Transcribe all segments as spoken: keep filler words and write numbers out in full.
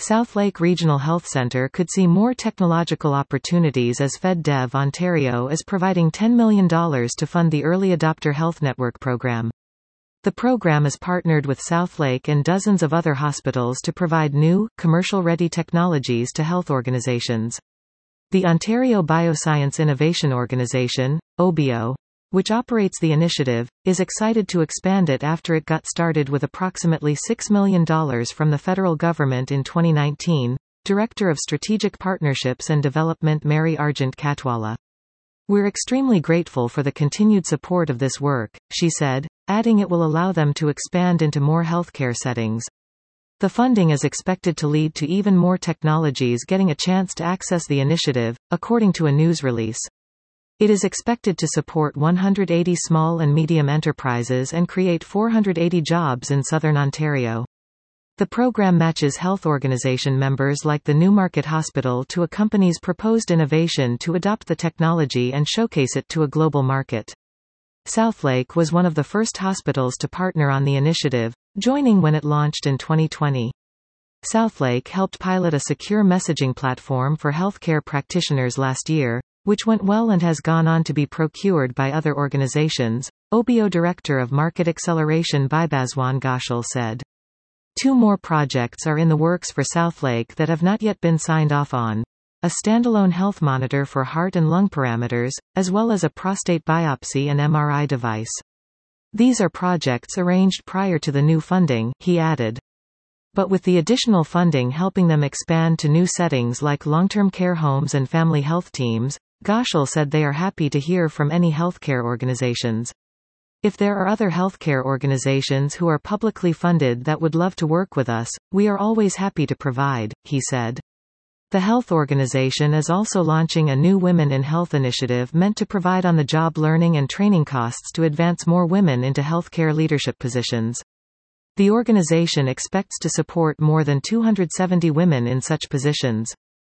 Southlake Regional Health Centre could see more technological opportunities as FedDev Ontario is providing ten million dollars to fund the Early Adopter Health Network program. The program is partnered with Southlake and dozens of other hospitals to provide new, commercial-ready technologies to health organizations. The Ontario Bioscience Innovation Organization, O B O, which operates the initiative, is excited to expand it after it got started with approximately six million dollars from the federal government in twenty nineteen. Director of Strategic Partnerships and Development Mary Argent Katwala. "We're extremely grateful for the continued support of this work," she said, adding it will allow them to expand into more healthcare settings. The funding is expected to lead to even more technologies getting a chance to access the initiative, according to a news release. It is expected to support one hundred eighty small and medium enterprises and create four hundred eighty jobs in southern Ontario. The program matches health organization members like the Newmarket Hospital to a company's proposed innovation to adopt the technology and showcase it to a global market. Southlake was one of the first hospitals to partner on the initiative, joining when it launched in twenty twenty. Southlake helped pilot a secure messaging platform for healthcare practitioners last year, which went well and has gone on to be procured by other organizations, O B O Director of Market Acceleration Bibaswan Ghoshal said. Two more projects are in the works for Southlake that have not yet been signed off on. A standalone health monitor for heart and lung parameters, as well as a prostate biopsy and M R I device. These are projects arranged prior to the new funding, he added. But with the additional funding helping them expand to new settings like long-term care homes and family health teams, Ghoshal said they are happy to hear from any healthcare organizations. If there are other healthcare organizations who are publicly funded that would love to work with us, we are always happy to provide, he said. The health organization is also launching a new Women in Health initiative meant to provide on-the-job learning and training costs to advance more women into healthcare leadership positions. The organization expects to support more than two hundred seventy women in such positions.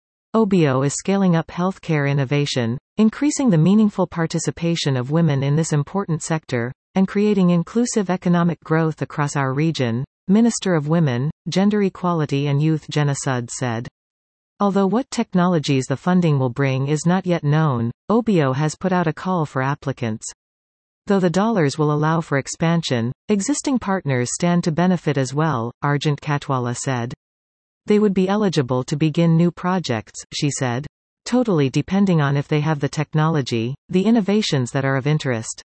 O B O is scaling up healthcare innovation, increasing the meaningful participation of women in this important sector, and creating inclusive economic growth across our region, Minister of Women, Gender Equality and Youth Jenna Sud said. Although what technologies the funding will bring is not yet known, O B O has put out a call for applicants. Though the dollars will allow for expansion, existing partners stand to benefit as well, Argent Katwala said. They would be eligible to begin new projects, she said. Totally depending on if they have the technology, the innovations that are of interest.